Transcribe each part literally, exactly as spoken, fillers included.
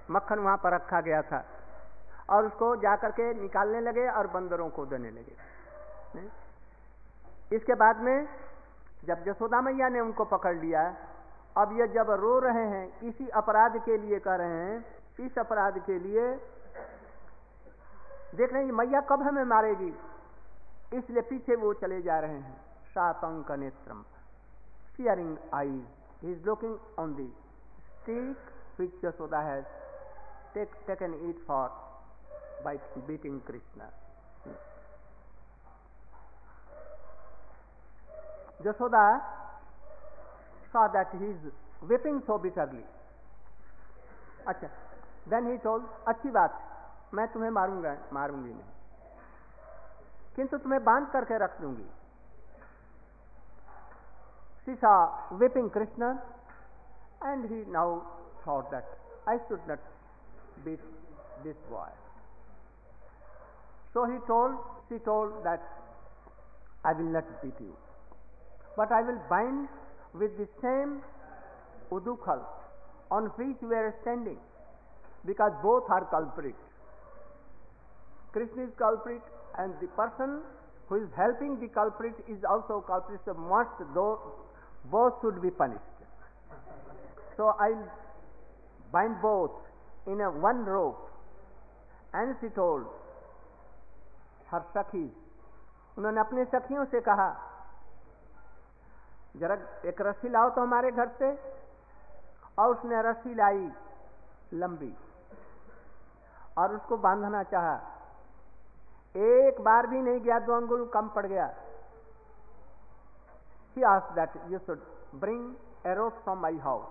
मक्खन वहां पर रखा गया था, और उसको जाकर के निकालने लगे और बंदरों को देने लगे। इसके बाद में जब यशोदा मैया ने उनको पकड़ लिया, अब ये जब रो रहे हैं, इसी अपराध के लिए कर रहे हैं, इस अपराध के लिए देख रहे हैं मैया कब हमें मारेगी, इसलिए पीछे वो चले जा रहे हैं। शातंक नेत्रम, fearing eyes, he is looking on the stick which Yashoda has take, taken it for by beating Krishna. Yashoda saw that he is weeping so bitterly. अच्छा, then he told, अच्छी बात, मैं तुम्हें मारूंगा मारूंगी नहीं, किंतु तुम्हें बांध करके रख दूंगी। She saw weeping Krishna and he now thought that I should not beat this boy. So he told, she told that I will not beat you, but I will bind with the same udukal on which we are standing, because both are culprit. Krishna is culprit and the person who is helping the culprit is also culprit, so must though both should be punished. So I will bind both in a one rope. And she told her सखी, उन्होंने अपने सखियों से कहा, जरा एक रस्सी लाओ तो हमारे घर से, और उसने रस्सी लाई लंबी और उसको बांधना चाहा, एक बार भी नहीं गया, दो अंगुल कम पड़ गया। He asked that you should bring a rope from my house.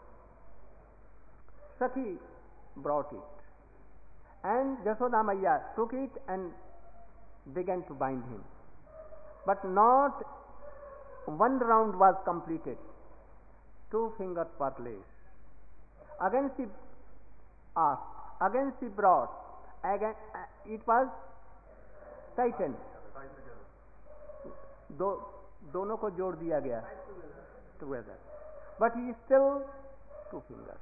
Sakhi brought it, and Yashoda Maiya took it and began to bind him. But not one round was completed. Two fingers were placed. Again she asked, again she brought, again it was tightened. दो दोनों को जोड़ दिया गया together. But he is still two fingers.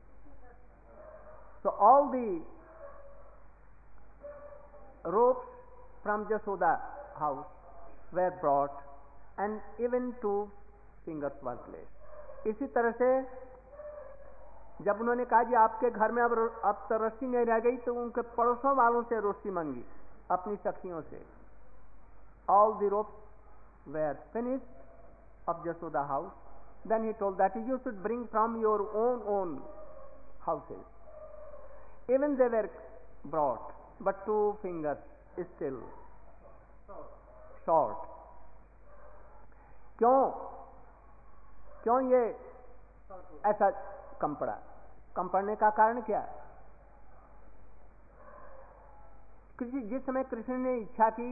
So all the ropes from Yashoda house were brought and even two fingers were placed. इसी तरह से जब उन्होंने कहा कि आपके घर में अब अब तो रस्सी नहीं रह गई, तो उनके पड़ोसों वालों से रस्सी मांगी, अपनी सखियों से. All the ropes were finished of Yashoda house. Then he told that you should bring from your own own houses. Even they were brought, but two fingers still short. क्यों क्यों ये ऐसा कम पड़ा? कम पड़ने का कारण क्या? किसी जिस समय कृष्ण ने इच्छा की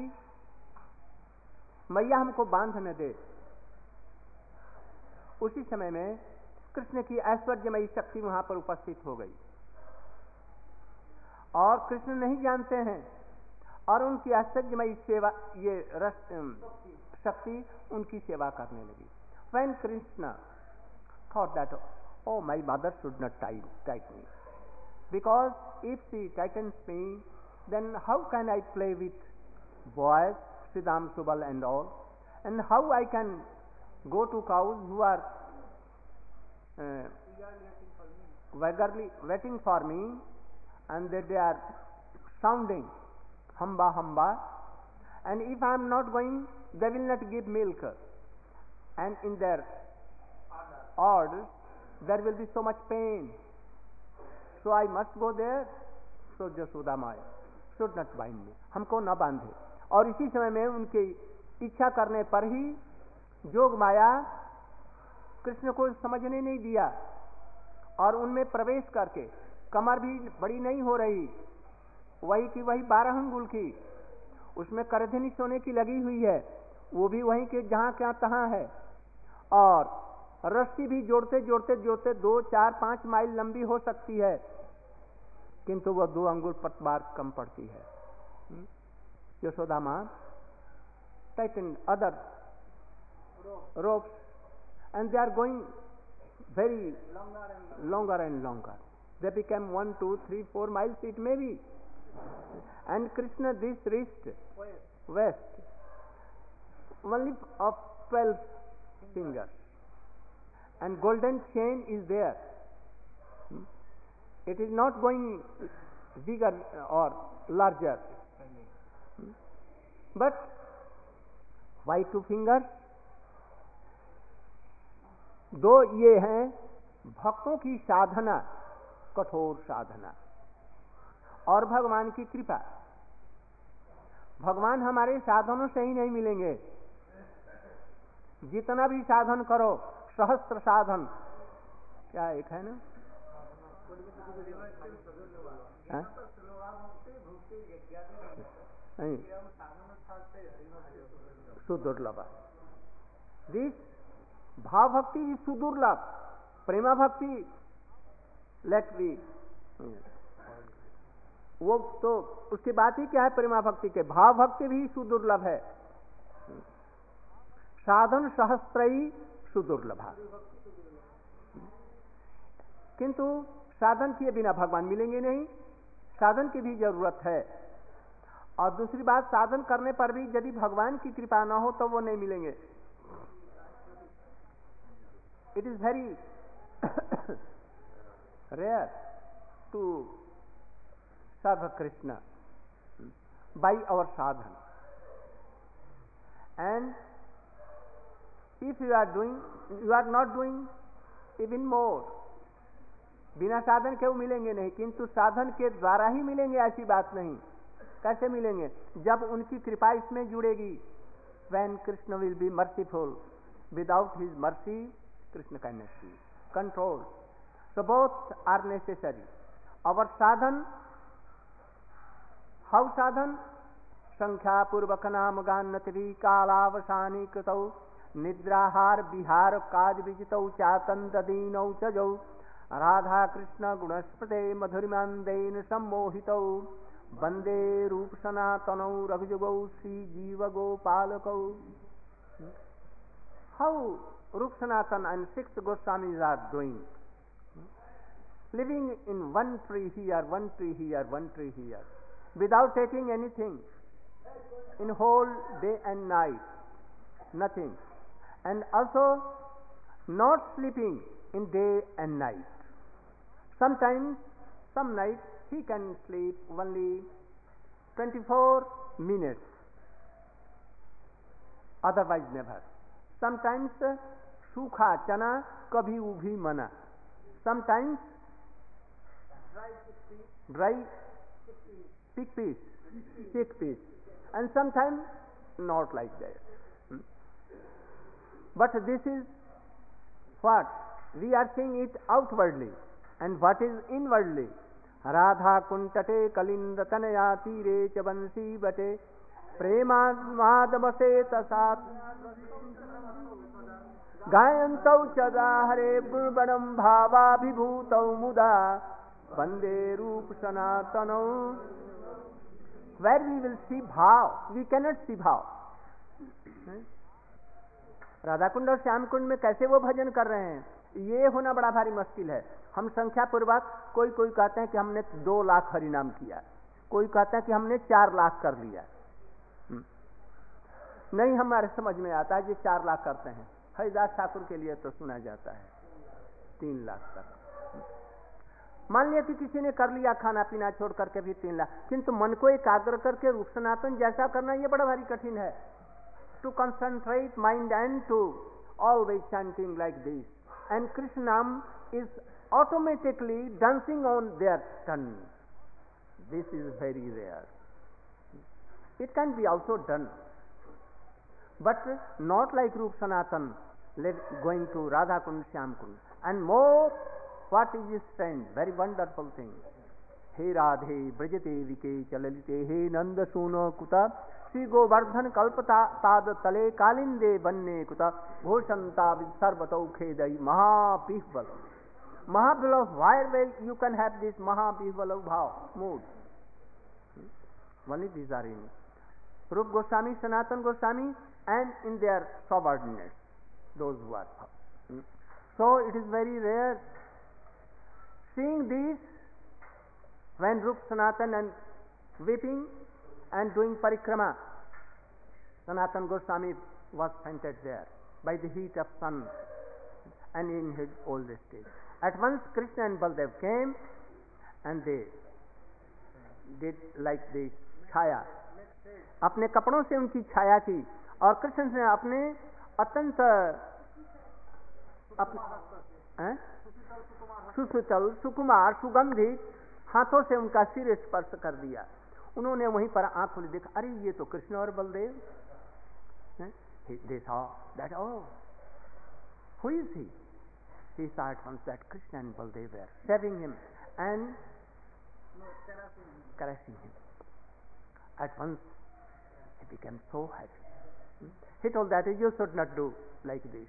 मैया हमको बांध न दे, उसी समय में कृष्ण की ऐश्वर्यमयी शक्ति वहां पर उपस्थित हो गई और कृष्ण नहीं जानते हैं, और उनकी ऐश्वर्यमयी सेवा ये रस शक्ति उनकी सेवा करने लगी. When Krishna thought that, oh, my mother should not tighten me, because if she tightens me, then how can I play with boys, Siddham, Subal and all, and how I can go to cows who are uh, vaguely waiting for me, and that they are sounding hamba hamba, and if I am not going, they will not give milk, and in their orders there will be so much pain, so I must go there. So Yashoda Maya should not bind me, हमको न बांधे. और इसी समय में उनकी इच्छा करने पर ही जोग माया कृष्ण को समझने नहीं दिया, और उनमें प्रवेश करके कमर भी बड़ी नहीं हो रही, वही की वही बारह अंगुल की, उसमें करधनी सोने की लगी हुई है, वो भी वहीं के जहां क्या तहां है, और रस्सी भी जोड़ते जोड़ते जोड़ते दो चार पांच माइल लंबी हो सकती है, किंतु वह दो अंगुल प्रति बार कम पड़ती है. यशोदा मां tightened other ropes and they are going very longer and longer. they became one, two, three, four miles it may be. And Krishna this wrist, west, only of twelve fingers, and golden chain is there. It is not going bigger or larger, but why two fingers? दो ये हैं भक्तों की साधना, कठोर साधना, और भगवान की कृपा। भगवान हमारे साधनों से ही नहीं मिलेंगे। जितना भी साधन करो, सहस्त्र साधन, क्या एक है ना, नहीं, सुदुर्लभ। दिस भाव भक्ति इज सुदुर्लभ, प्रेमा भक्ति लेट बी, वो तो उसकी बात ही क्या है प्रेमा भक्ति के। भाव भक्ति भी सुदुर्लभ है, साधन सहस्त्रयी सुदुर्लभा। किंतु साधन किए बिना भगवान मिलेंगे नहीं, साधन की भी जरूरत है। और दूसरी बात, साधन करने पर भी यदि भगवान की कृपा न हो तो वो नहीं मिलेंगे। It is very rare to serve Krishna by our sadhan, and if you are doing, you are not doing even more. बिना साधन के वो मिलेंगे नहीं, किंतु साधन के द्वारा ही मिलेंगे ऐसी बात नहीं। कैसे मिलेंगे? जब उनकी कृपा इसमें जुड़ेगी। When Krishna will be merciful, without his mercy Krishna cannot be controlled. So both are necessary. Our sadhan, how sadhan? संख्या पूर्वक नाम गान्नति कालावसानी कृतौ निद्राहार विहार काज विजितौ चातंत दीनौ चजौ राधा कृष्ण गुणस्पते मधुरिमांदेन सम्मोहितौ वंदे रूप सनातनौ रघुजुगौ श्री जीव गोपालकौ। How Rup Sanatan and six Goswamis are doing? Living in one tree here, one tree here, one tree here, without taking anything, in whole day and night, nothing, and also not sleeping in day and night. Sometimes, some nights he can sleep only twenty-four minutes, otherwise never. Sometimes सूखा चना, कभी उभी मना. Sometimes dry chickpeas, chickpeas, and sometimes not like that. Hmm? But this is what we are seeing it outwardly, and what is inwardly. Radha कुंटटे Kalind Tanaya तीरे च बंसी बटे प्रेमादमसे तसात गायन्तौ चदा हरे गुणबणं भावाभिभूतौ मुदा वंदे रूप सनातनौ। Where we will see भाव, we cannot see भाव. राधा कुंड और श्याम कुंड में कैसे वो भजन कर रहे हैं, ये होना बड़ा भारी मुश्किल है। हम संख्या पूर्वक, कोई कोई कहते हैं कि हमने दो लाख हरिनाम किया, कोई कहता है कि हमने चार लाख कर लिया। नहीं हमारे समझ में आता है, ये चार लाख करते हैं। हरिदास ठाकुर के लिए तो सुना जाता है तीन लाख तक। मान लिया कि किसी ने कर लिया खाना पीना छोड़ करके भी तीन लाख, किंतु मन को एकाग्र करके रूप सनातन जैसा करना ये बड़ा भारी कठिन है। To concentrate mind and to always chanting like this, and Krishna naam is automatically dancing on their tongue. This is very rare. It can be also done, but not like Rup Sanatan going to Radha Kund, Shyam Kund. And more, what is his strength? Very wonderful thing. He Radhe Brajate Vike Chalalite He Nanda Suno Kuta Shri Govardhan Kalpata Tad Tale Kalinde Banne Kuta Bhoshanta Sarvatau Khedai Mahapihval. Mahabhalav, where you can have this Mahabhalav bhav, mood. Only these are in Rup Goswami, Sanatan Goswami, and in their subordinates, those who are. So it is very rare. Seeing this, when Rup Sanatan and weeping and doing parikrama, Sanatan Goswami was fainted there by the heat of sun and in his old age. At once Krishna and Baldev came and they did like this छाया, अपने कपड़ों से उनकी छाया की, और कृष्ण ने अपने अत्यंत सुशीतल सुकुमार सुगंधित हाथों से उनका सिर स्पर्श कर दिया। उन्होंने वहीं पर आंख खोली, देखा अरे ये तो कृष्ण और Baldev. They saw that, oh, who is he? He saw at once that Krishna and Baldev were saving him and caressing him. At once he became so happy. He told that you should not do like this.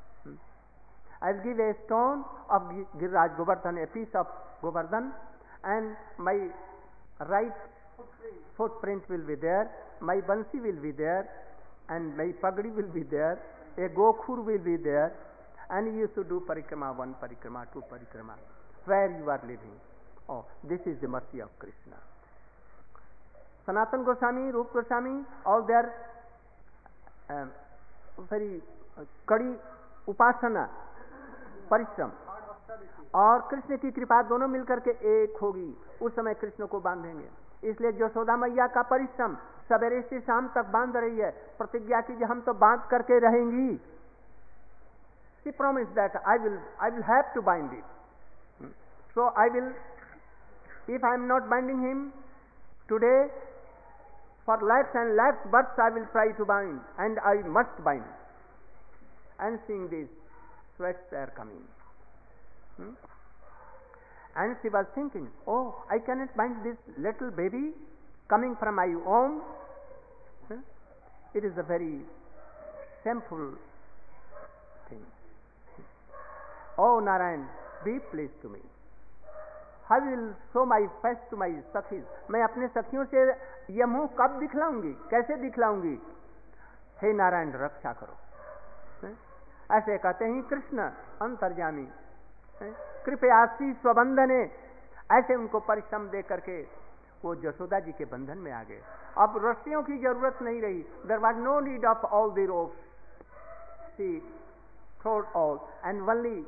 I'll give a stone of Giriraj Govardhan, a piece of Govardhan, and my right footprint will be there, my bansi will be there, and my pagdi will be there, a gokhur will be there, and you should do parikrama one, parikrama two, parikrama, where you are living. Oh, this is the mercy of Krishna. Sanatan Goswami, Rup Goswami, all their uh, very uh, kadi upasana, परिश्रम और कृष्ण की कृपा दोनों मिलकर के एक होगी, उस समय कृष्ण को बांधेंगे। इसलिए यशोदा मैया का परिश्रम सवेरे से शाम तक बांध रही है, प्रतिज्ञा की हम तो बांध करके रहेंगी। She promised that I will, I will have to bind it. So I will, if I am not binding him today, for lakhs and lakhs births I will try to bind, and I must bind. And seeing this, sweats are coming. Hmm? And she was thinking, oh, I cannot bind this little baby coming from my womb. Hmm? It is a very shameful thing. Oh Narayan, be pleased to me. I will show my face to my sakhis. मैं अपने सखियों से यह मुंह कब दिखलाऊंगी, कैसे दिखलाऊंगी? हे नारायण रक्षा करो। hmm? ऐसे कहते हैं कृष्ण अंतर्यामी, कृपया शीश बंधने, ऐसे उनको परिश्रम दे करके वो जशोदा जी के बंधन में आ गए। अब रस्सियों की जरूरत नहीं रही। There was no need of all the ropes. She threw all and only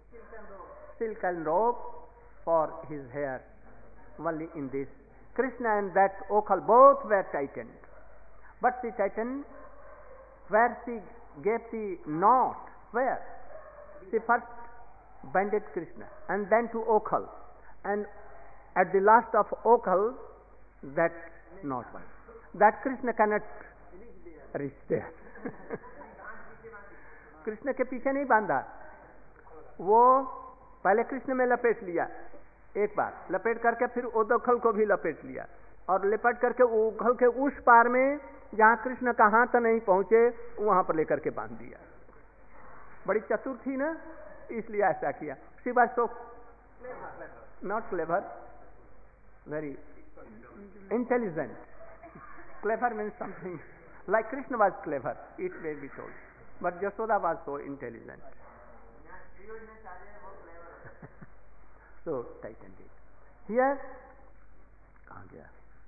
silk and rope for his hair. Only in this, Krishna and that okhal both were tightened. But she tightened where she gave the knot. Where? She first binded Krishna and then to okhal, and at the last of okhal that knot one. That Krishna cannot reach there. Krishna के पीछे नहीं बांधा, वो पहले कृष्ण में लपेट लिया एक बार, लपेट करके फिर ओखल को भी लपेट लिया और लपेट करके ओखल के उस पार में जहां कृष्ण का हाथ नहीं पहुंचे वहां पर लेकर के बांध दिया। बड़ी चतुर थी ना, इसलिए ऐसा किया। She was so not clever, very intelligent. Clever means something like Krishna was clever, it may be told, but Yashoda was so intelligent. So tightened it. Here, कहाँ गया?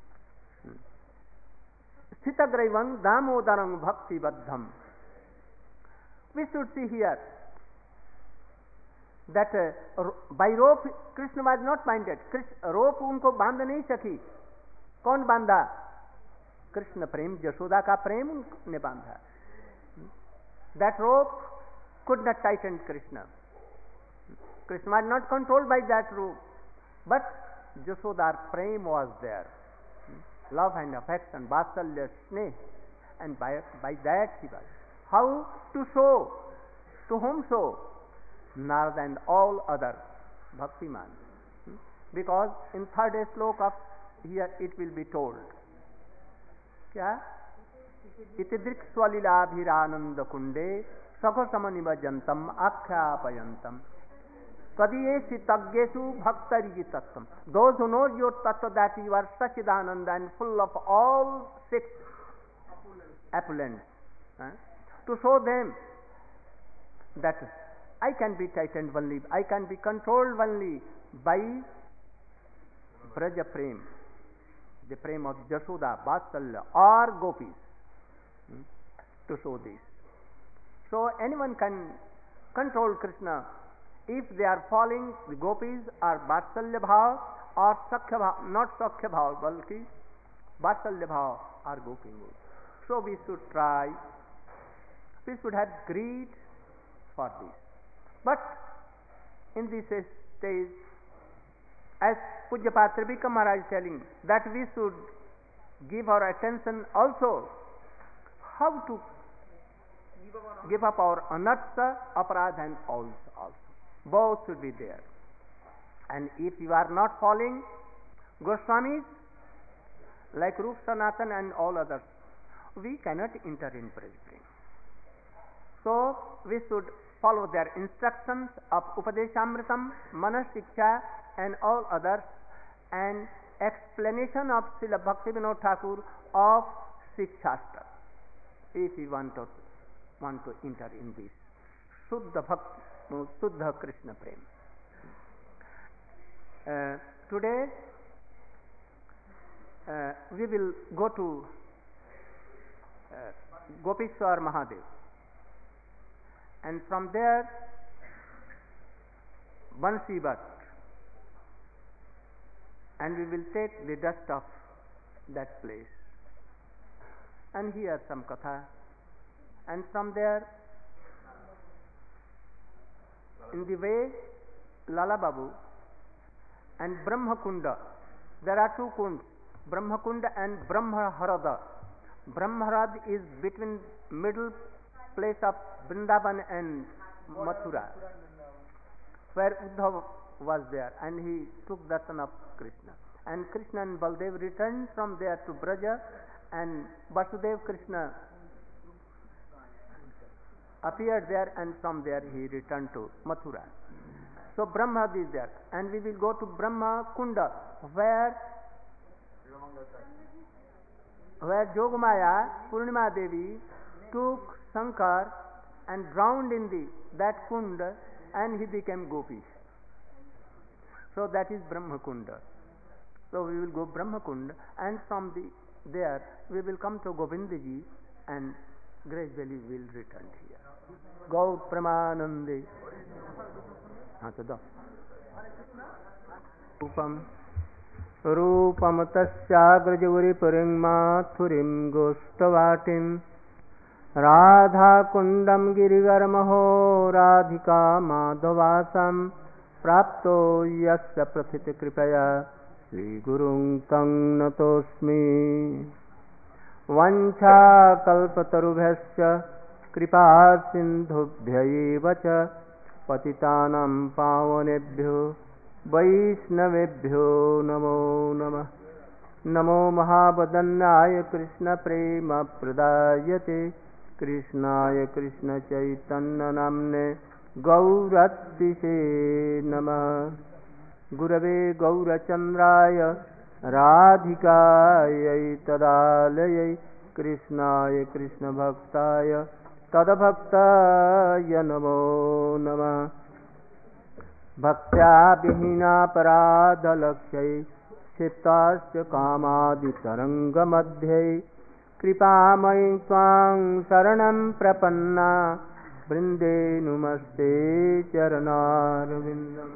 स्थितग्रैवं दामोदरं भक्तिबद्धम. We should see here that uh, by rope Krishna was not binded. रोप उनको बांध नहीं सकी। कौन बांधा? कृष्ण प्रेम, यशोदा का प्रेम उन्होंने बांधा। That rope could not tighten Krishna. Krishna was not controlled by that rope, but Jashoda's prem was there, love and affection, vatsalya, sneh, and by, by that he was. How to show? To whom show? Narada and all other bhaktiman. Because in third slok of here it will be told. क्या? इति दृक् स्वलीलाभिरानंद कुंडे सखो समनिभजंतम आख्यापयंतम कदीयेषु तज्ञेषु भक्तरिजि तत्वम. Those who know your tattva, that you are Sachidananda and full of all six opulence, eh? to show them that I can be tightened only, I can be controlled only by Braja Prem, the Prem of Jashoda, Vatsalya or Gopis, hmm, to show this. So anyone can control Krishna if they are following the Gopis or Vatsalya Bhav or Sakhya Bhav, not Sakhya Bhav, balki Vatsalya Bhav or Gopi Mood. So we should try, we should have greed for this. But in this stage, as Pujyapat Tribhika Maharaj is telling, that we should give our attention also how to give up our anartha, aparadha and also, also. Both should be there. And if you are not following Goswamis like Rup Sanatan and all others, we cannot enter in Braj Prem. So we should follow their instructions of Upadeshamritam, Manas Shiksha and all others, and explanation of Srila Bhaktivinoda Thakur of Shikshastra, if we want to, want to enter in this Shuddha Bhakti, Shuddha Krishna Prem. Uh, today uh, we will go to uh, Gopishwar Mahadev, and from there Bansi Bhat, and we will take the dust of that place and hear some katha, and from there in the way Lala Babu and Brahma Kunda. There are two kunds, Brahma Kunda and Brahma Harada. Brahma Harad is between middle place of Vrindavan and Mathura, where Uddhav was there, and he took darshan of Krishna. And Krishna and Baldev returned from there to Braja, and Vasudev Krishna appeared there, and from there he returned to Mathura. So Brahma is there, and we will go to Brahma Kunda, where where Jogamaya Purnima Devi took Shankar and drowned in the that kunda, and he became Gopi. So that is Brahma Kunda. So we will go Brahma Kunda, and from the there we will come to Govindaji, and gradually we will return here. Gaur Pramanande. हाँ तो दो रूपम रूपम तस्याग्रजगुरि पुरिं माथुरिं गोष्ठवाटिं राधा कुंडम गिरिगरमहो राधिका माधवासं प्राप्तो यस्य प्रथित कृपया श्री गुरुं तं नतोस्मि वंशा कल्पतरुभ्यश्च कृपा सिन्धुभ्य च पतितानां पावनेभ्यो वैष्णवेभ्यो नमो नमः। नमो महावदन्नाय कृष्ण प्रेम प्रदायते कृष्णाय कृष्ण चैतन्य नाम्ने गौरतिसे नमः। गुरवे गौरचन्द्राय राधिकायै तदालयै कृष्णाय कृष्ण भक्ताय तद्भक्ताय नमो नमः। भक्त्या विहीनापराधलक्ष्यै क्षिप्ताश्च कामादितरङ्गमध्ये कृपामयि त्वां शरणं प्रपन्ना वृन्दे नुमस्ते चरणारविन्दम्।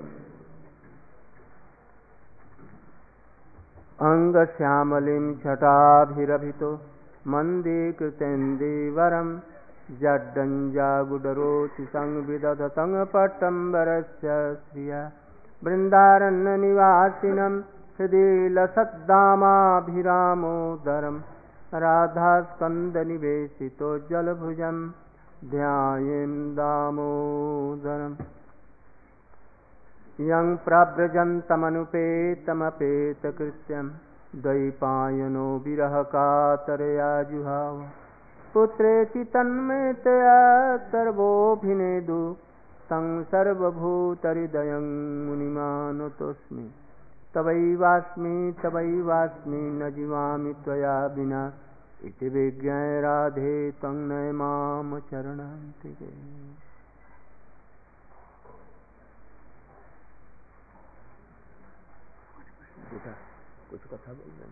अङ्गश्यामलिं छटाभिरभितो मन्दीकृतेन्दीवरं जड्डञ्जागुडरोचि संविदधतं पट्टम्बरस्य श्रिया बृन्दारण्यनिवासिनं हृदि लसद्दामाभिरामोदरं राधास्कन्दनिवेशितो जलभुजं ध्यायेन् दामोदरम्। यं प्रव्रजन्तमनुपेतमपेतकृत्यं द्वैपायनो विरहकातरया जुहाव पुत्रेति तन्मयतया सर्वोऽभिनेदु तं सर्वभूतहृदयं मुनिमानतोऽस्मि। तवैवास्मि तवैवास्मि न जीवामि त्वया विना इति विज्ञाय राधे त्वं नय माम चरणान्तिके। बेटा कुछ कथा बोल रहे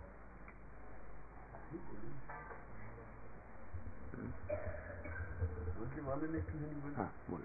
हाँ बोलो।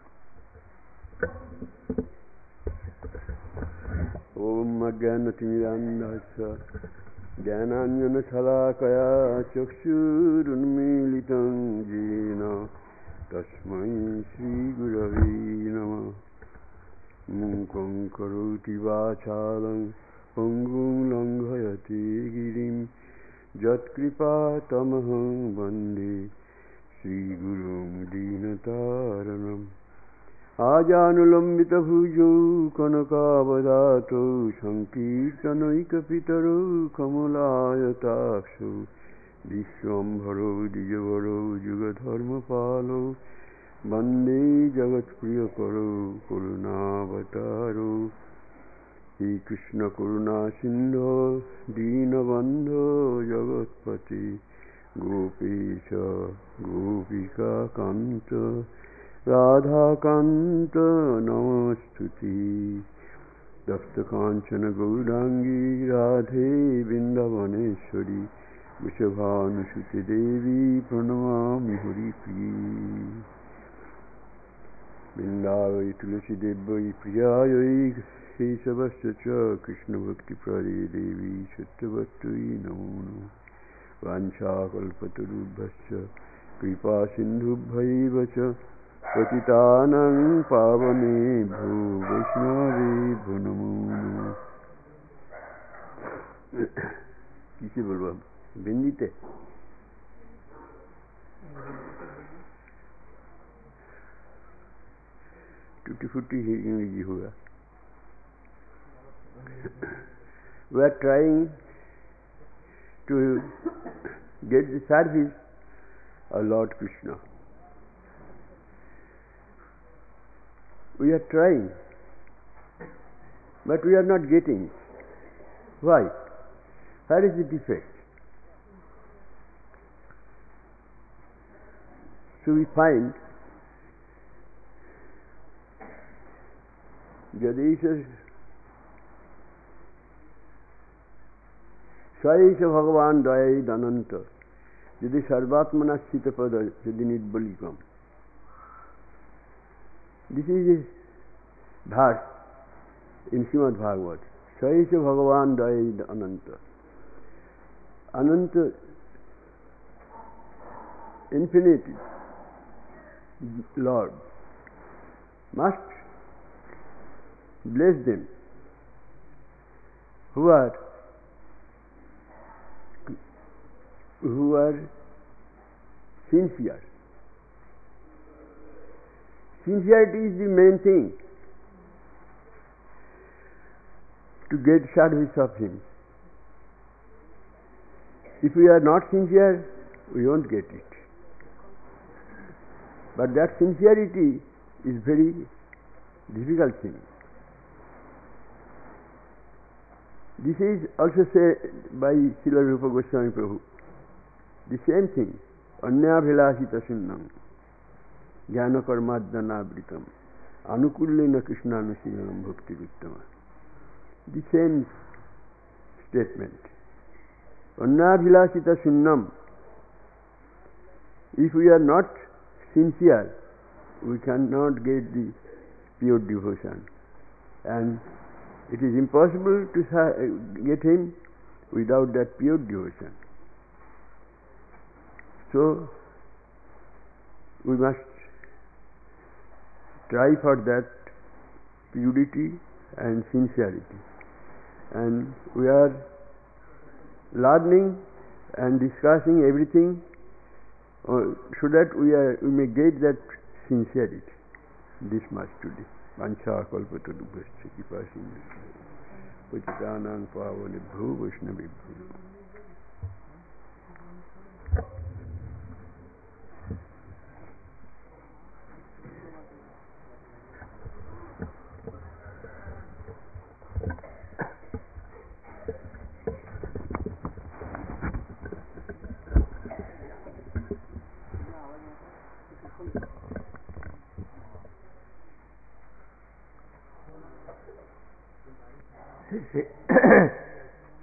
ओम अज्ञानतिमिरान्धस्य ज्ञानाञ्जनशलाकया चक्षुरुन्मीलितं येन तस्मै श्रीगुरवे नमः। मूकं करोति वाचालं पङ्गुं लङ्घयति गिरिं यत्कृपातमहं वन्दे श्रीगुरुं दीनतारणम्। आजानुलम्बितभुजौ कनकावदातौ सङ्कीर्तनैकपितरौ कमलायताक्षौ विश्वम्भरौ द्विजवरौ युगधर्मपालौ वन्दे जगत्प्रियकरौ करुणावतारौ। श्रीकृष्णकरुणासिन्धो दीनबन्धो जगत्पते गोपेश गोपिकान्त राधाकान्त नमस्तुते। तप्तकाञ्चन गौराङ्गी राधे वृन्दावनेश्वरी वृषभानुसुते देवी प्रणमामि हरिप्रिये। वृन्दावै तुलसीदेव्यै प्रियायै केशवस्य च कृष्णभक्तिप्रदे देवी सत्यवत्यै नमो नमः। वाञ्छाकल्पतरुभ्यश्च कृपासिन्धुभ्यैव च पतितानां पावनेभ्यो वैष्णवेभ्यो नमो नमः। किसे बोलबो हिंदीते? टूटी फूटी इंग्लिश होगा। We are trying to get the service of Lord Krishna. We are trying, but we are not getting it. Why? Where is the defect? So we find Jadesha Saisha Bhagavan Dayai Dananta Jadi Sarvatmana Sitapada Jadi Nidbalikam. This is a verse in Srimad Bhagavat. Saisha Bhagavan Dayai Ananta. Ananta, infinite Lord, must bless them who are who are sincere. Sincerity is the main thing to get service of Him. If we are not sincere, we won't get it. But that sincerity is very difficult thing. This is also said by Srila Rupa Goswami Prabhu. The same thing. Anyabhilasita sunnam jnana karmadhanavritam anukullena krishnanushilanam bhakti vittama. The same statement. Anyabhilasita sunnam. If we are not sincere, we cannot get the pure devotion. And it is impossible to get Him without that pure devotion. So, we must try for that purity and sincerity. And we are learning and discussing everything uh, so that we, are, we may get that sincerity. This much today. Vancha kalpatarubhasya kipasindhu patitanang pavanebhyo vaishnavebhyo.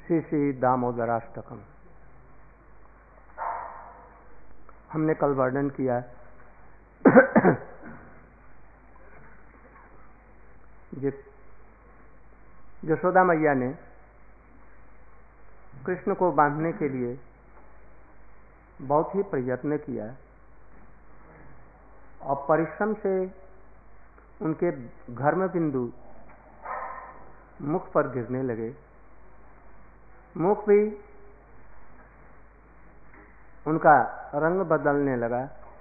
Shri Shri दामोदराष्टकम। हमने कल वर्णन किया यशोदा मैया ने कृष्ण को बांधने के लिए बहुत ही प्रयत्न किया और परिश्रम से उनके घर्म बिंदु मुख पर गिरने लगे। मुख भी उनका रंग बदलने लगा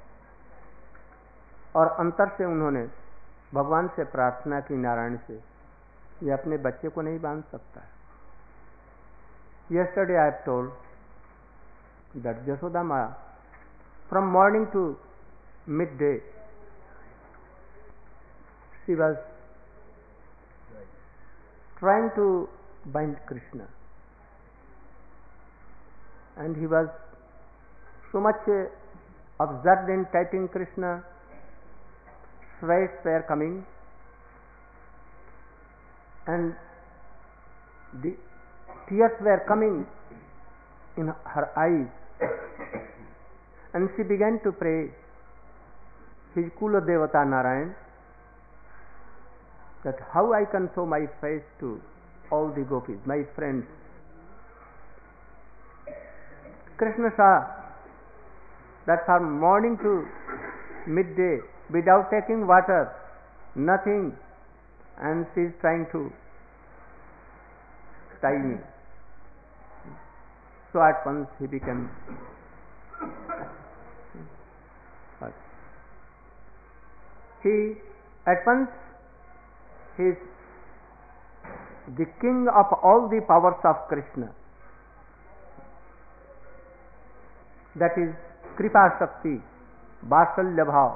और अंतर से उन्होंने भगवान से प्रार्थना की, नारायण से, ये अपने बच्चे को नहीं बांध सकता। Yesterday I have told that Yashoda Ma, from morning to midday, she was trying to bind Krishna, and he was so much absorbed in touching Krishna. Sweats were coming, and the tears were coming in her eyes, and she began to pray his Kula Devata Narayan, that how I can show my face to all the gopis, my friends. Krishna saw that from morning to midday, without taking water, nothing, and she is trying to tie me. So at once he became he at once he is the king of all the powers of Krishna, that is Kripa Shakti, Vatsalya Bhav,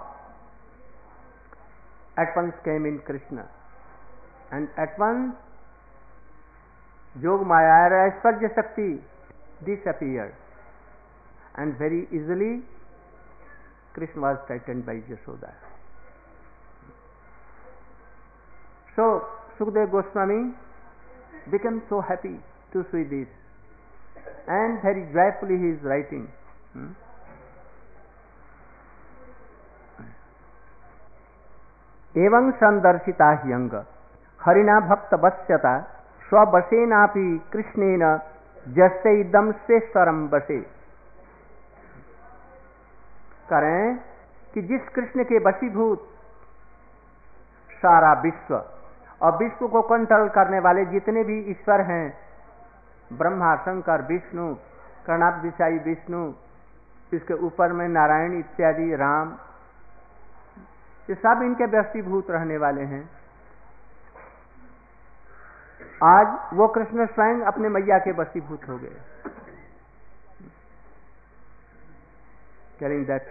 at once came in Krishna, and at once Yog Maya or Aishwarya Shakti disappeared, and very easily Krishna was frightened by Yashoda. So Sukadeva Goswami became so happy to see this, and very joyfully he is writing. Hmm? एवं संदर्शिता ह्यंग हरिणा भक्त वश्यता स्ववशेनापि कृष्णेन जस्य इदम स्वेश्वरम वशे। करें कि जिस कृष्ण के वशीभूत सारा विश्व और विश्व को कंट्रोल करने वाले जितने भी ईश्वर हैं, ब्रह्मा, शंकर, विष्णु, कर्णाभदिशाई विष्णु, इसके ऊपर में नारायण इत्यादि, राम, ये सब इनके वशीभूत रहने वाले हैं। आज वो कृष्ण स्वयं अपने मैया के वशीभूत हो गए। Telling that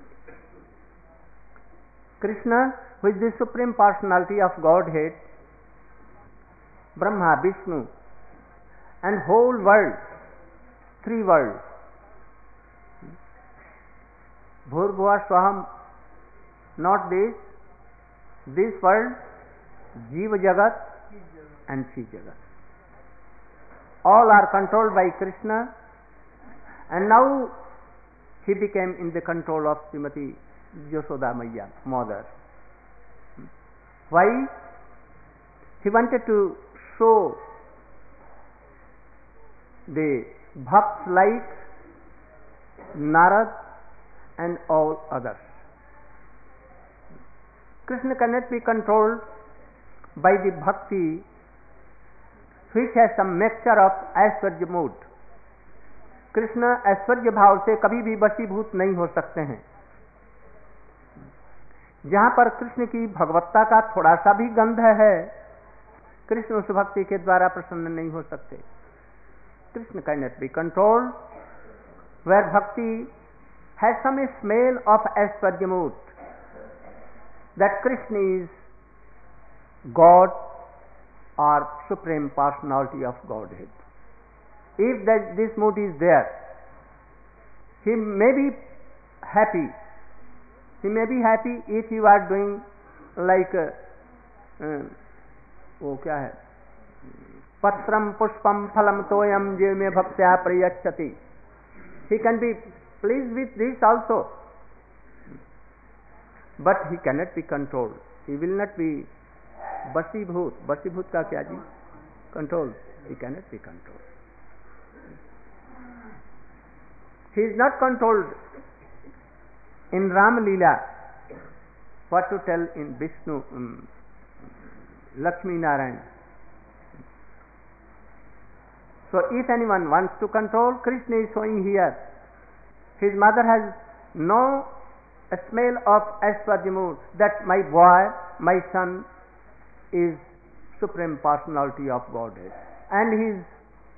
Krishna, who is the supreme personality of Godhead, Brahma, Vishnu, and whole world, three worlds, Bhurbhuva Swaham, not this, this world, Jiva Jagat and Shri Jagat, all are controlled by Krishna, and now he became in the control of Srimati Yashoda Maya, mother. Why? He wanted to show the bhakts like Narad and all others. Krishna cannot be controlled by the bhakti which has some mixture of Aishwarya mood. Krishna ऐश्वर्य भाव से कभी भी वशीभूत नहीं हो सकते हैं। जहां पर कृष्ण की भगवत्ता का थोड़ा सा भी गंध है, कृष्ण उस भक्ति के द्वारा प्रसन्न नहीं हो सकते। Krishna can not be controlled where bhakti has some smell of aishwarya mood, that Krishna is God और supreme personality of Godhead. If that this mood is there, he may be happy. He may be happy if you are doing like uh, uh, वो क्या है, patram pushpam phalam toyam jivme bhaktya priyachati. He can be pleased with this also, but he cannot be controlled. He will not be basibhut. Basibhut ka kya ji? Control. He cannot be controlled. He is not controlled in Ram Leela. What to tell in Vishnu, um, Lakshmi Narayan. So if anyone wants to control, Krishna is showing here. His mother has no smell of Aishwarya, that my boy, my son is Supreme Personality of Godhead. And he is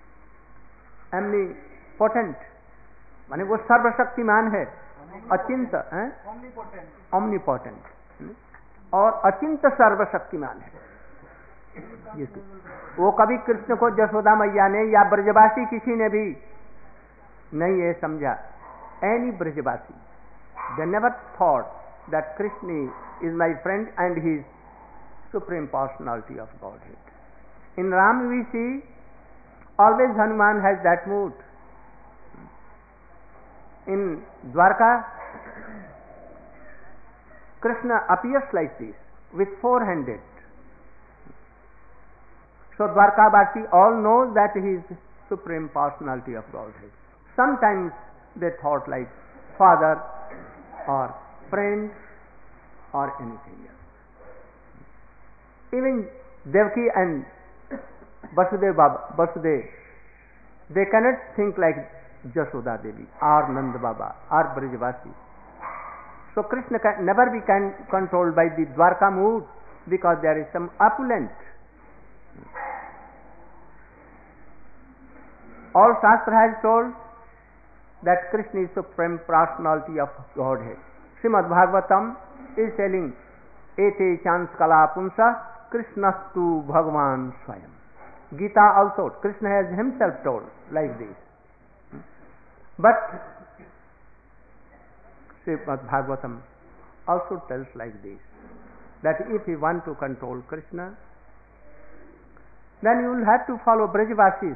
omnipotent. माने वो सर्वशक्तिमान है, अचिंत है, omnipotent, और अचिंत सर्वशक्तिमान है। वो कभी कृष्ण को यशोदा मैया ने या ब्रजवासी किसी ने भी नहीं ये समझा। Any Brajwasi, they never thought that Krishna is my friend and he is Supreme Personality of Godhead. In Ram we see always Hanuman has that mood. In Dwarka, Krishna appears like this with four-handed. So Dwarkavasi all knows that he is Supreme Personality of Godhead. Sometimes they thought like father or friend or anything else. Even Devaki and Vasudev Baba, Vasudev, they cannot think like Jashoda Devi or Nanda Baba or Brajavasi. So Krishna can never be can controlled by the Dwarka mood, because there is some opulent. All Shastra has told that Krishna is Supreme Personality of Godhead. Srimad Bhagavatam is telling, Ete chans kala punsa Krishnastu Bhagavan Swayam. Gita also, Krishna has himself told like this. But Srimad Bhagavatam also tells like this, that if you want to control Krishna, then you will have to follow Brajavasis.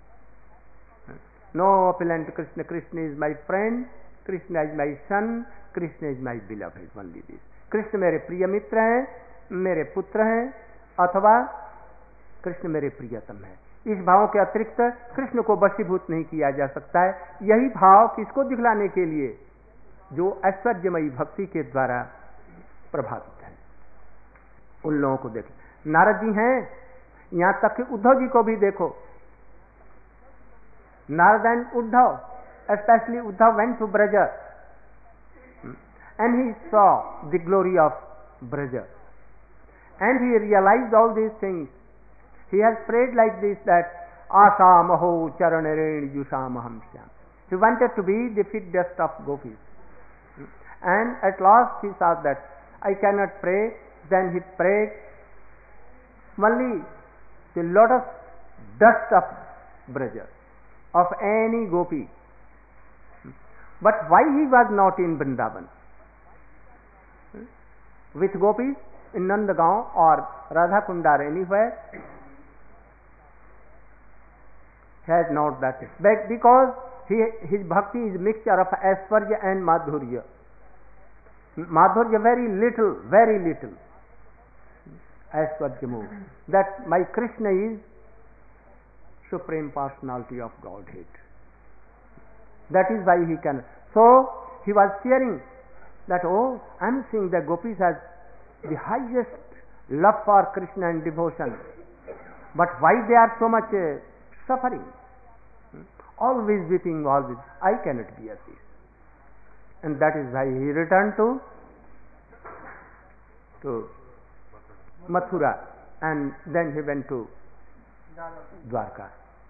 No opulent Krishna, Krishna is my friend, Krishna is my son, Krishna is my beloved, only this. Krishna मेरे प्रिय मित्र हैं, मेरे पुत्र हैं, अथवा कृष्ण मेरे प्रियतम है। इस भाव के अतिरिक्त कृष्ण को वशीभूत नहीं किया जा सकता है। यही भाव किसको दिखलाने के लिए? जो ऐश्वर्यमयी भक्ति के द्वारा प्रभावित है, उन लोगों को देखो। नारद जी हैं, यहां तक कि उद्धव जी को भी देखो। Narad and Uddhav, especially Uddhav went to Braja and he saw the glory of Braja and he realized all these things. He has prayed like this, that Asa Maho Charanaren Yusamaham Syam. He wanted to be the fit dust of gopis. And at last he saw that I cannot pray. Then he prayed only the lotus dust of Braja, of any gopi. But why he was not in Vrindavan with gopis in Nandagaon or Radha Kunda or anywhere? He has not that. But because he, his bhakti is mixture of Aishwarya and Madhurya. Madhurya very little, very little. Aishwarya more. That my Krishna is Supreme Personality of Godhead. That is why he can. So he was fearing that, oh, I am seeing the gopis as the highest love for Krishna and devotion. But why they are so much uh, suffering? Always weeping, always. I cannot bear this. And that is why he returned to, to Mathura, and then he went to Dwarka.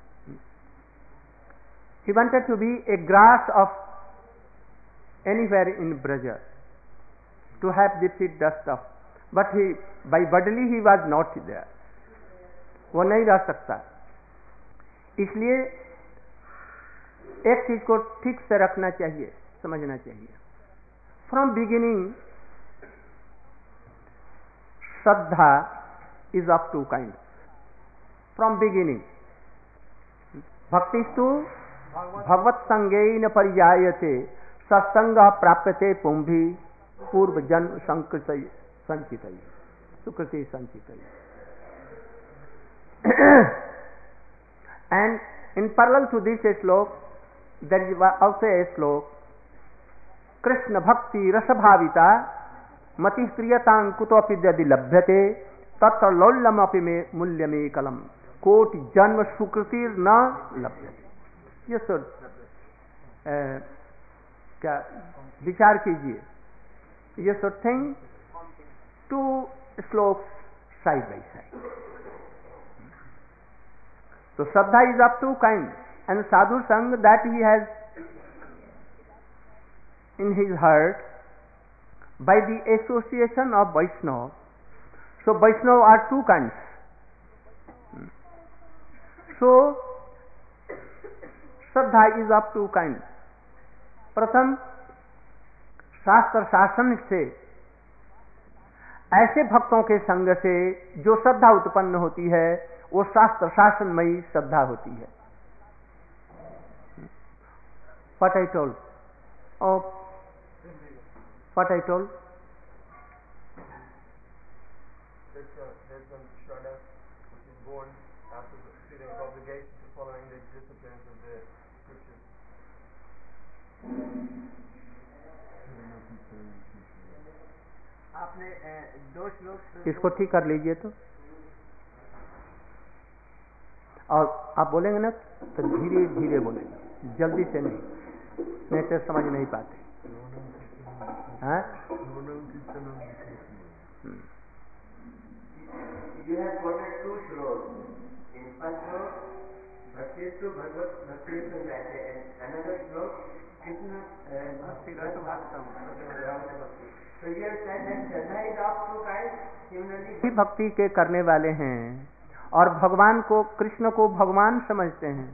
He wanted to be a grass of anywhere in Braja, to have the fit dust of, but he, by bodily he was not there. वो नहीं रह सकता। इसलिए एक चीज को ठीक से रखना चाहिए, समझना चाहिए। From beginning, Shraddha is of two kinds. From beginning, भक्तिस्तु भगवत संगेन परिजायते सत्संग प्राप्यते पुंभी पूर्व जन्म संकृत संचित सुकृति संचित. And in parallel to this slok, there is also a slok, Krishna bhakti rasabhavita mati kriyatang kutopi yadi labhyate tatra lollam api me mulyame kalam koti janma sukritir na labhyate. ये सुन क्या विचार कीजिए. ये should think two slokas side by side. So Shraddha is of two kinds, and Sadhu Sang that he has in his heart by the association of Vaishnava. So Vaishnava are two kinds. So Shraddha is of two kinds. प्रथम शास्त्र शासन से ऐसे भक्तों के संग से जो श्रद्धा उत्पन्न होती है वो शास्त्र शासनमयी श्रद्धा होती है. What I told? Oh, what I told? There's some Shraddha which is born after the feeling of obligation to following the disciplines of the scriptures. आपने दो श्लोक इसको ठीक कर लीजिए तो, और आप बोलेंगे ना तो धीरे धीरे बोलेंगे, जल्दी से नहीं, नहीं तो समझ नहीं पाते. हाँ? You have quoted two shlokas. In first shlok, Bhaktistu Bhagavad Bhaktistu Jayate, and another shlok, Krishna Bhakti Rasa Bhaktam. So you have said that Shraddha is of two kinds. Similarly, भक्ति के करने वाले हैं और भगवान को, कृष्ण को भगवान समझते हैं.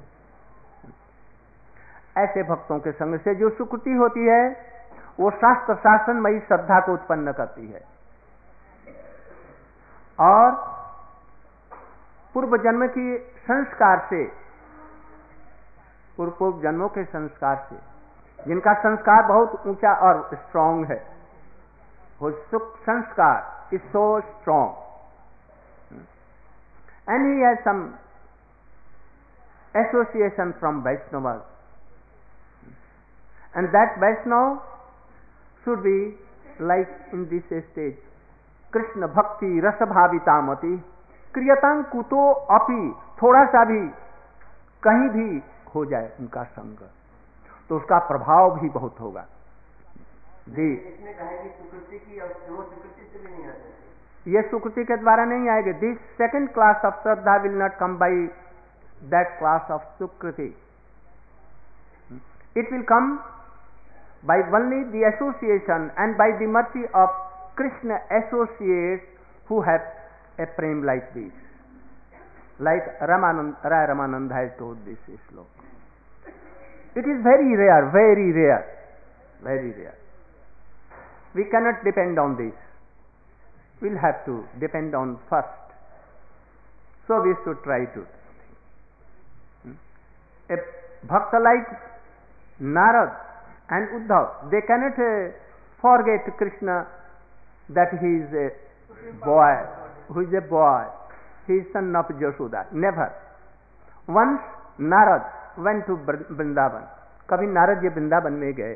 ऐसे भक्तों के संग से जो सुकृति होती है वो शास्त्र शासनमयी श्रद्धा को उत्पन्न करती है, और पूर्व जन्म की संस्कार से, पूर्व पूर्व जन्मों के संस्कार से, जिनका संस्कार बहुत ऊंचा और स्ट्रांग है, वो sukh sanskar is so strong, and he has some association from Vaishnavas, and that Vaishnava should be like in this stage, Krishna bhakti rasabhavitamati kriyatang kuto api, थोड़ा सा भी कहीं भी हो जाए उनका संग तो उसका प्रभाव भी बहुत होगा. जी, इसमें कहा कि सुकृति की और वो सुकृति से भी नहीं आ सकती. ये सुकृति के द्वारा नहीं आएगा. This second class of shraddha will not come by that class of sukriti. It will come by only the association and by the mercy of Krishna associates who have a prem like this, like Ramanand, Rai Ramanand has told this slok. It is very rare, very rare, very rare. We cannot depend on this. We'll have to depend on first. So we should try to. A bhakta like Narad and Uddhav, they cannot uh, forget Krishna that he is a boy, who is a boy. He is son of Jashoda. Never. Once Narad went to Vrindavan. कभी नारद जी वृंदावन में गए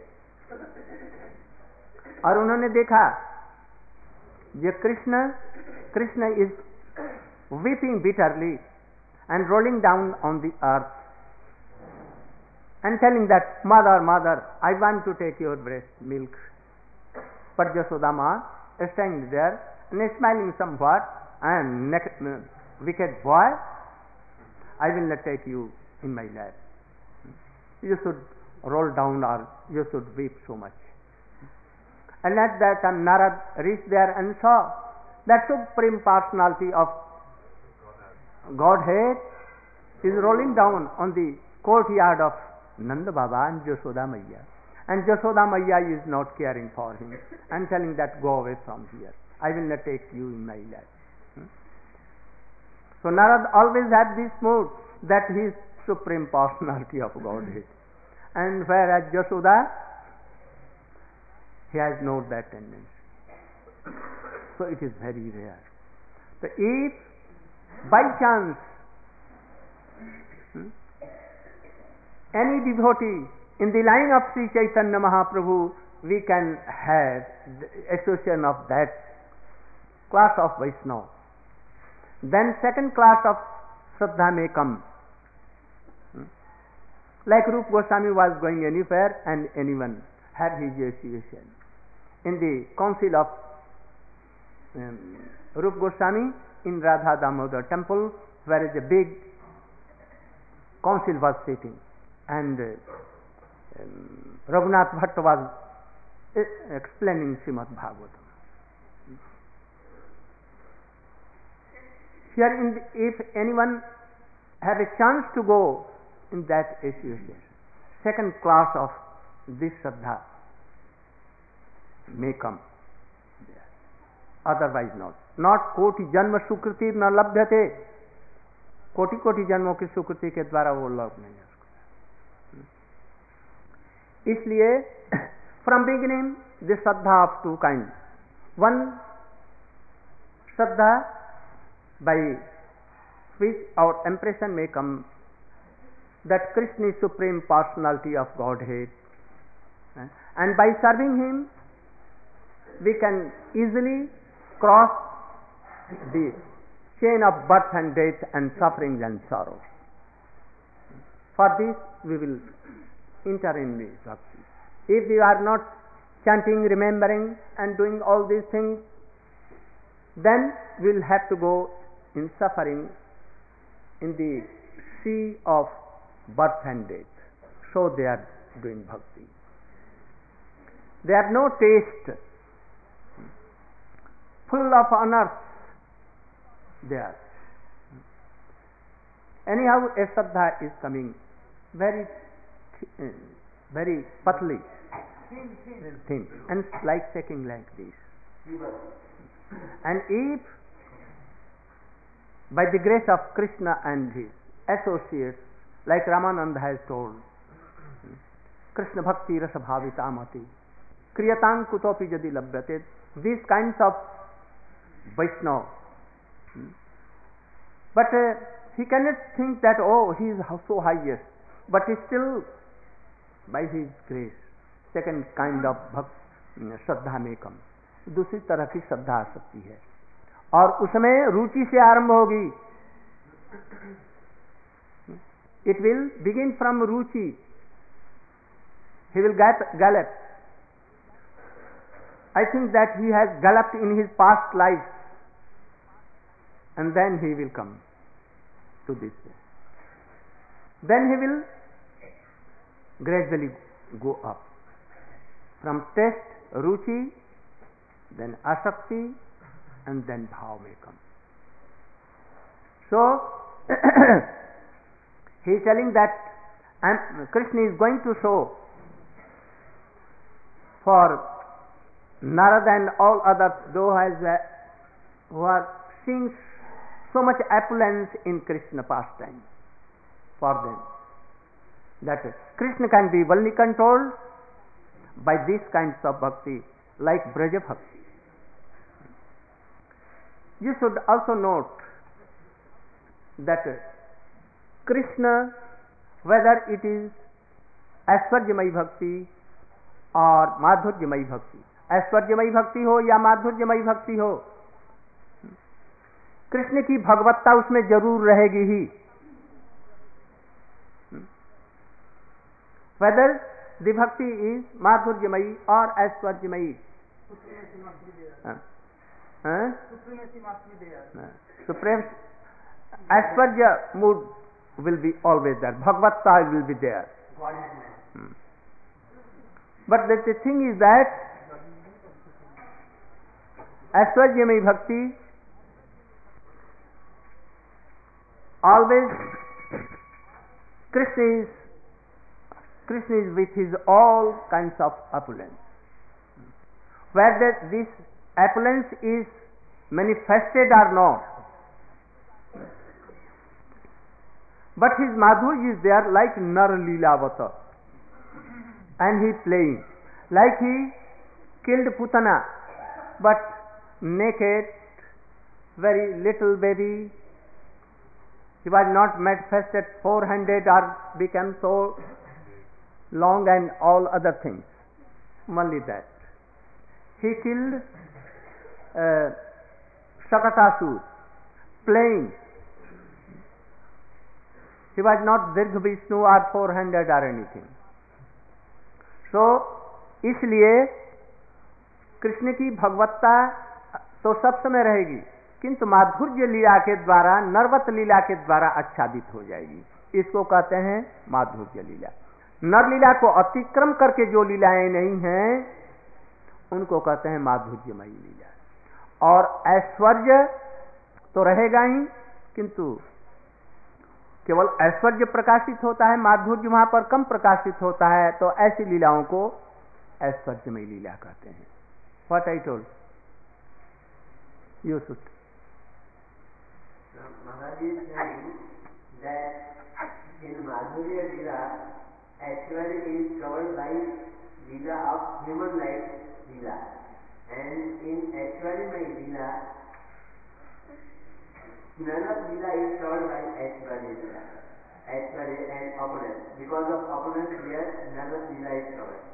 और उन्होंने देखा ये Krishna Krishna is weeping bitterly and rolling down on the earth and telling that mother mother I want to take your breast milk. But Yashoda Ma standing there and smiling somewhat, and wicked boy, I will not take you in my lap. You should roll down or you should weep so much. And at that time Narad reached there and saw that supreme personality of Godhead is rolling down on the courtyard of Nanda Baba and Jashoda Maiya. And Jashoda Maiya is not caring for him and telling that go away from here. I will not take you in my lap. Hmm? So Narad always had this mood that he is Supreme Personality of Godhead. And whereas Yashoda, he has not that tendency. So it is very rare. So if by chance hmm, any devotee in the line of Sri Chaitanya Mahaprabhu, we can have the association of that class of Vaishnava. Then second class of Shraddha may come. Hmm? Like Rupa Goswami was going anywhere and anyone had his association. In the council of um, Rupa Goswami in Radha Damodar temple, where is a big council was sitting, and uh, um, Raghunath Bhatta was uh, explaining Srimad Bhagavatam. Here, in the, if anyone have a chance to go in that association, second class of this Shraddha may come there. Otherwise not. Not koti janma sukriti na labdhyate. कोटि कोटि जन्मों की सुकृति के द्वारा वो लाभ नहीं है उसको. इसलिए from beginning the shraddha of two kind. One shraddha by which our impression may come that Krishna is Supreme Personality of Godhead, and by serving him we can easily cross the chain of birth and death and sufferings and sorrows. For this we will enter in the bhakti. If we are not chanting, remembering and doing all these things, then we will have to go in suffering in the sea of birth and death. So they are doing bhakti. They have no taste, full of honors they are. Anyhow, a Shraddha is coming very th- very patly, thin, and like shaking like this. And if by the grace of Krishna and his associates, like Ramananda has told, Krishna Bhakti Rasa Bhavitamati Kriyatang Kutopi Jadi Labhyate, these kinds of Vaishnava. But uh, he cannot think that, oh, he is so highest, but he still, by his grace, second kind of bhakti, श्रद्धा में कम, दूसरी तरह की श्रद्धा आ सकती है, और उसमें रुचि से आरंभ होगी. It will begin from ruchi. He will gallop. I think that he has galloped in his past life, and then he will come to this way. Then he will gradually go up from taste, ruchi, then asakti, and then bhav may come. So he is telling that and Krishna is going to show for Narada and all others, those who are seeing so much opulence in Krishna pastime, for them, that Krishna can be only controlled by these kinds of bhakti, like Braja Bhakti. You should also note that Krishna, whether it is Aishwarjamai Bhakti or Madhurjamai Bhakti, ऐश्वर्यमयी भक्ति हो या माधुर्यमयी भक्ति हो, कृष्ण की भगवत्ता उसमें जरूर रहेगी ही. Whether the bhakti is madhurjamayi or aishwarjamayi, supreme aishwarya mood will be always there, bhagavatta will be there. Hmm. But the, the thing is that aishwarjamayi bhakti always Krishna is Krishna is with his all kinds of opulence. Whether this opulence is manifested or not, but his madhurya is there like Nar Leelavata, and he playing like he killed Putana, but naked, very little baby. He was not manifested four-handed or become so long and all other things. Only that. He killed uh, Shakatasur, playing. He was not Dirgha Vishnu or four-handed or anything. So, इसलिए कृष्ण की भगवत्ता तो सब समय रहेगी, किंतु माधुर्य लीला के द्वारा, नरवत लीला के द्वारा आच्छादित हो जाएगी. इसको कहते हैं माधुर्य लीला. नर लीला को अतिक्रम करके जो लीलाएं नहीं हैं उनको कहते हैं माधुर्यमयी लीला. और ऐश्वर्य तो रहेगा ही, किंतु केवल ऐश्वर्य प्रकाशित होता है, माधुर्य वहां पर कम प्रकाशित होता है, तो ऐसी लीलाओं को ऐश्वर्यमयी लीला कहते हैं. What I told you should. Maharaj is saying that in Madhurya Leela, Aishwarya is covered by Leela of human life Leela, and in Aishwarya Leela, none of Leela is covered by Aishwarya Leela, Aishwarya and opulence. Because of opulence here, none of Leela is covered.